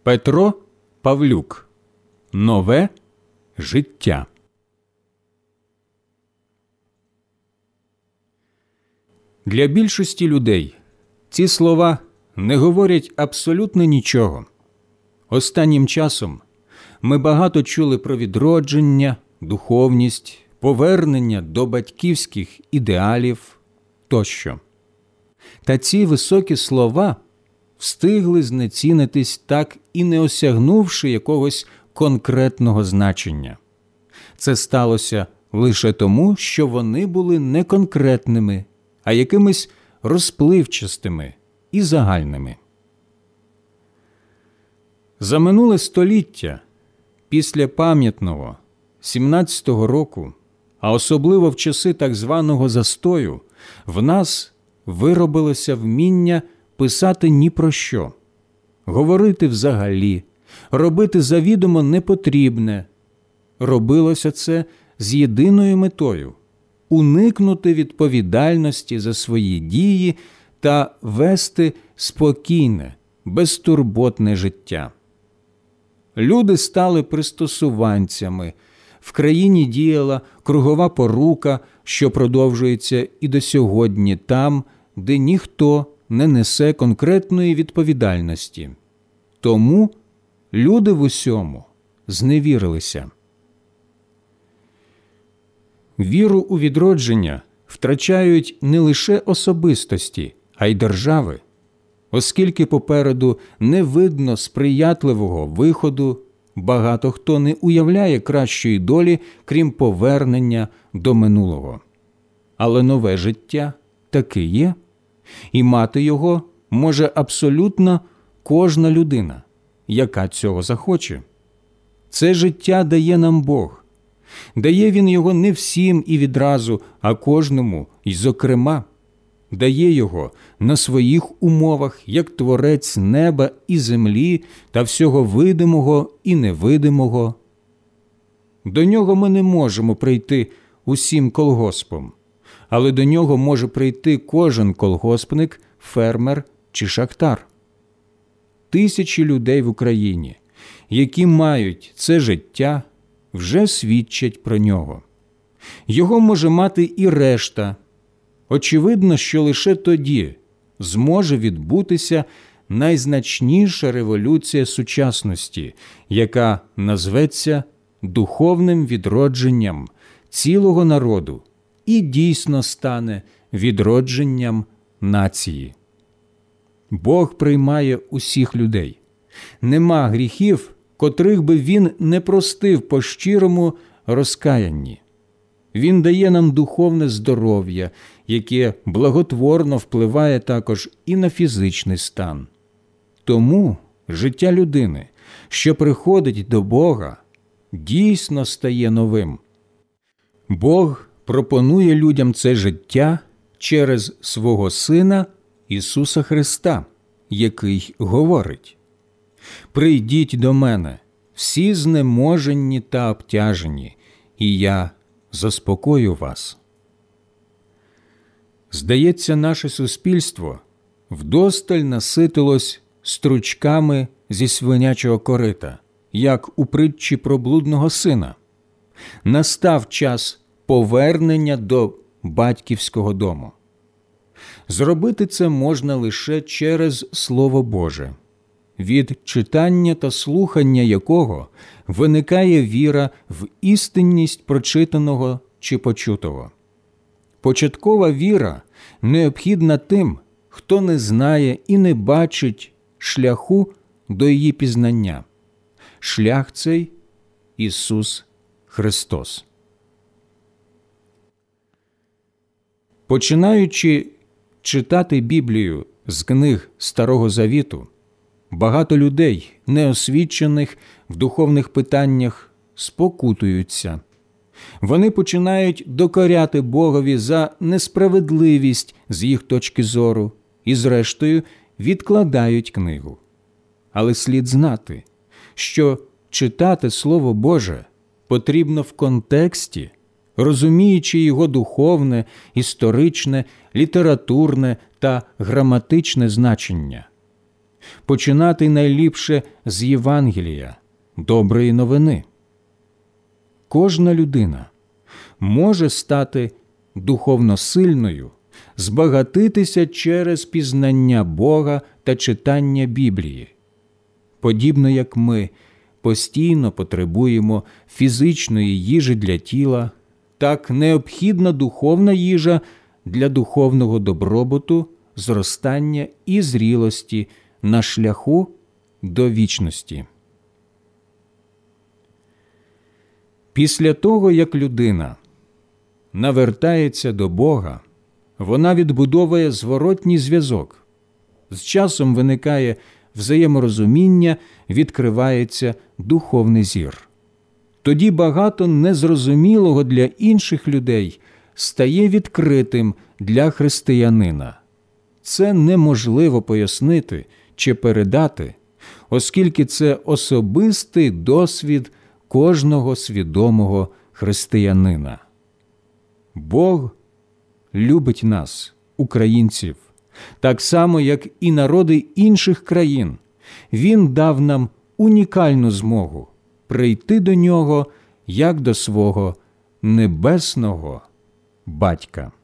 Петро Павлюк. Нове життя. Для більшості людей ці слова не говорять абсолютно нічого. Останнім часом ми багато чули про відродження, духовність, повернення до батьківських ідеалів тощо. Та ці високі слова встигли знецінитись, так і не осягнувши якогось конкретного значення. Це сталося лише тому, що вони були не конкретними, а якимись розпливчастими і загальними. За минуле століття, після пам'ятного 17-го року, а особливо в часи так званого застою, в нас виробилося вміння писати ні про що, говорити взагалі, робити завідомо непотрібне. Робилося це з єдиною метою – уникнути відповідальності за свої дії та вести спокійне, безтурботне життя. Люди стали пристосуванцями, в країні діяла кругова порука, що продовжується і до сьогодні там, де ніхто не несе конкретної відповідальності. Тому люди в усьому зневірилися. Віру у відродження втрачають не лише особистості, а й держави, оскільки попереду не видно сприятливого виходу, багато хто не уявляє кращої долі, крім повернення до минулого. Але нове життя таки є, і мати його може абсолютно кожна людина, яка цього захоче. Це життя дає нам Бог. Дає Він його не всім і відразу, а кожному, і зокрема. Дає його на своїх умовах, як творець неба і землі та всього видимого і невидимого. До нього ми не можемо прийти усім колгоспом, але до нього може прийти кожен колгоспник, фермер чи шахтар. Тисячі людей в Україні, які мають це життя, вже свідчать про нього. Його може мати і решта. Очевидно, що лише тоді зможе відбутися найзначніша революція сучасності, яка назветься духовним відродженням цілого народу і дійсно стане відродженням нації. Бог приймає усіх людей. Нема гріхів, котрих би Він не простив по щирому розкаянні. Він дає нам духовне здоров'я, яке благотворно впливає також і на фізичний стан. Тому життя людини, що приходить до Бога, дійсно стає новим. Бог пропонує людям це життя через свого Сина Ісуса Христа, який говорить: «Прийдіть до мене, всі знеможені та обтяжені, і я заспокою вас». Здається, наше суспільство вдосталь наситилось стручками зі свинячого корита, як у притчі про блудного сина. Настав час повернення до батьківського дому. Зробити це можна лише через Слово Боже, від читання та слухання якого виникає віра в істинність прочитаного чи почутого. Початкова віра необхідна тим, хто не знає і не бачить шляху до її пізнання. Шлях цей – Ісус Христос. Починаючи читати Біблію з книг Старого Завіту, багато людей, неосвічених в духовних питаннях, спокутуються. Вони починають докоряти Богові за несправедливість з їх точки зору і, зрештою, відкладають книгу. Але слід знати, що читати Слово Боже потрібно в контексті, розуміючи його духовне, історичне, літературне та граматичне значення. починати найліпше з Євангелія, доброї новини. Кожна людина може стати духовно сильною, збагатитися через пізнання Бога та читання Біблії. Подібно як ми постійно потребуємо фізичної їжі для тіла, так необхідна духовна їжа для духовного добробуту, зростання і зрілості на шляху до вічності. Після того, як людина навертається до Бога, вона відбудовує зворотній зв'язок. З часом виникає взаєморозуміння, відкривається духовний зір. Тоді багато незрозумілого для інших людей стає відкритим для християнина. Це неможливо пояснити чи передати, оскільки це особистий досвід кожного свідомого християнина. Бог любить нас, українців, так само, як і народи інших країн. Він дав нам унікальну змогу прийти до Нього як до свого небесного Батька.